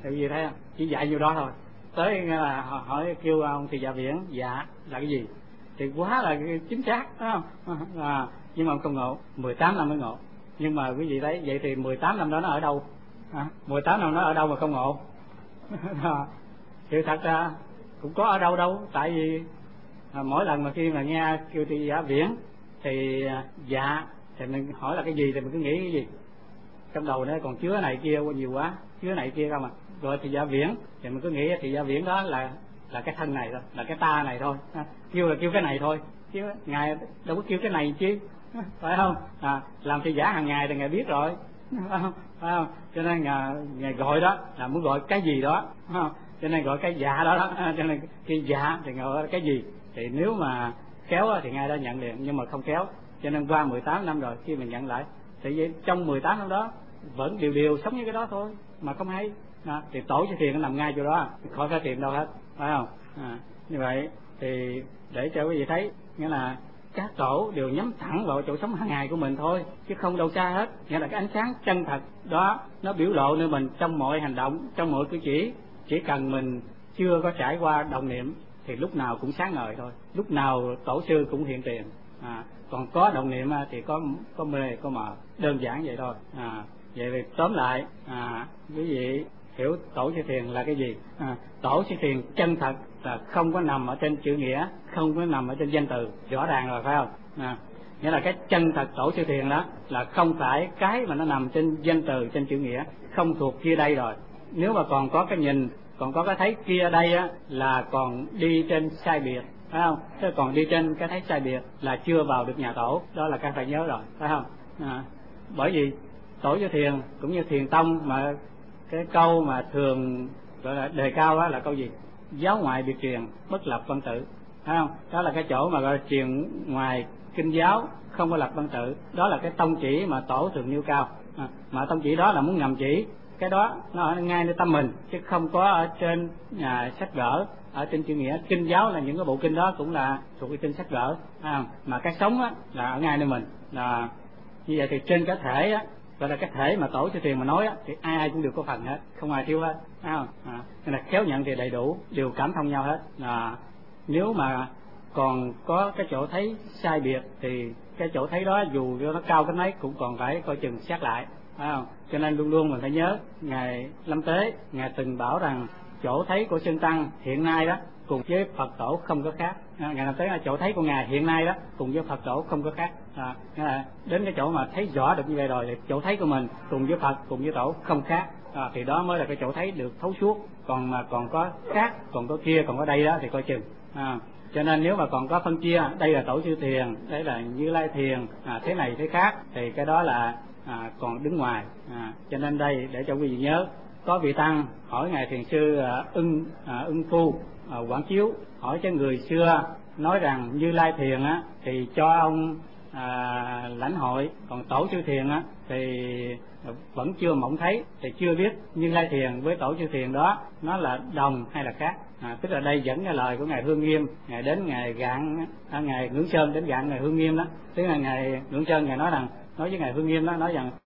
Tại vì thấy không, chỉ dạy nhiêu đó thôi. Tới là hỏi kêu ông thì dạ viễn, dạ là cái gì thì quá là chính xác, đúng không? Nhưng mà ông không ngộ, 18 năm mới ngộ. Nhưng mà quý vị thấy vậy thì 18 năm đó nó ở đâu? 18 năm nó ở đâu mà không ngộ? Thì thật ra cũng có ở đâu đâu. Tại vì mỗi lần mà khi mà nghe kêu thì dạ viễn thì dạ thì mình hỏi là cái gì thì mình cứ nghĩ cái gì trong đầu nó còn chứa này kia nhiều quá, chứa này kia không à. Rồi thì dạ viễn thì mình cứ nghĩ thì dạ viễn đó là cái thân này thôi, là cái ta này thôi, kêu là kêu cái này thôi chứ ngài đâu có kêu cái này chứ, phải không? Làm thị giả hàng ngày thì ngài biết rồi, phải không? Cho nên ngài gọi đó là muốn gọi cái gì đó, cho nên gọi cái dạ đó, cho nên cái dạ thì gọi cái gì. Thì nếu mà khéo thì ngài đã nhận liền, nhưng mà không khéo, cho nên qua 18 năm rồi khi mình nhận lại thì vậy, trong 18 năm đó vẫn đều sống như cái đó thôi mà không hay. Thì tổ sư thiền nó nằm ngay chỗ đó, khỏi phải tìm đâu hết, phải không? Như vậy thì để cho quý vị thấy, nghĩa là các tổ đều nhắm thẳng vào chỗ sống hàng ngày của mình thôi, chứ không đâu xa hết. Nghĩa là cái ánh sáng chân thật đó nó biểu lộ nơi mình trong mọi hành động, trong mọi cử chỉ cần mình chưa có trải qua đồng niệm thì lúc nào cũng sáng ngời thôi, lúc nào tổ sư cũng hiện tiền. Còn có đồng niệm thì có mê có mờ, đơn giản vậy thôi. Vậy thì tóm lại quý vị hiểu tổ sư thiền là cái gì? Tổ sư thiền chân thật là không có nằm ở trên chữ nghĩa, không có nằm ở trên danh từ, rõ ràng rồi, phải không? Nghĩa là cái chân thật tổ sư thiền đó là không phải cái mà nó nằm trên danh từ, trên chữ nghĩa, không thuộc kia đây rồi. Nếu mà còn có cái nhìn, còn có cái thấy kia đây là còn đi trên sai biệt, phải không? Thế còn đi trên cái thấy sai biệt là chưa vào được nhà tổ, đó là các phải nhớ rồi, phải không? Bởi vì tổ sư thiền cũng như thiền tông mà cái câu mà thường gọi là đề cao đó là câu gì? Giáo ngoại biệt truyền, bất lập văn tự, phải không? Đó là cái chỗ mà gọi là truyền ngoài kinh giáo, không có lập văn tự. Đó là cái tông chỉ mà tổ thường nêu cao. Mà tông chỉ đó là muốn ngầm chỉ cái đó nó ở ngay nơi tâm mình, chứ không có ở trên sách vở, ở trên chữ nghĩa. Kinh giáo là những cái bộ kinh đó cũng là thuộc cái trên sách vở, mà cái sống là ở ngay nơi mình. Là như vậy thì trên cái thể gọi là cái thể mà tổ sư thiền mà nói thì ai cũng đều có phần hết, không ai thiếu hết, phải không? Nên là khéo nhận thì đầy đủ, đều cảm thông nhau hết. Nếu mà còn có cái chỗ thấy sai biệt thì cái chỗ thấy đó dù nó cao cái mấy cũng còn phải coi chừng xét lại, phải không? Cho nên luôn luôn mình phải nhớ, ngài Lâm Tế ngài từng bảo rằng chỗ thấy của Sơn Tăng hiện nay đó cùng với Phật tổ không có khác. Ngài Lâm Tế là chỗ thấy của ngài hiện nay đó cùng với Phật tổ không có khác. Đến cái chỗ mà thấy rõ được như vậy rồi thì chỗ thấy của mình cùng với Phật, cùng với tổ không khác. Thì đó mới là cái chỗ thấy được thấu suốt. Còn mà còn có khác, còn có kia, còn có đây đó thì coi chừng. Cho nên nếu mà còn có phân chia, đây là tổ sư thiền, đây là Như Lai thiền, thế này thế khác, thì cái đó là còn đứng ngoài. Cho nên đây để cho quý vị nhớ, có vị tăng hỏi ngài thiền sư Ưng Phu Quảng Chiếu, hỏi cho người xưa nói rằng Như Lai thiền thì cho ông lãnh hội, còn tổ sư thiền thì vẫn chưa mộng thấy, thì chưa biết Như Lai thiền với tổ sư thiền đó nó là đồng hay là khác. Tức là đây dẫn cái lời của ngài Hương Nghiêm, ngài đến ngài gạn ngài Ngưỡng Sơn đến gạn ngài Hương Nghiêm đó. Tức là ngài Ngưỡng Sơn ngài nói với ngài Hương Nghiêm đó, nói rằng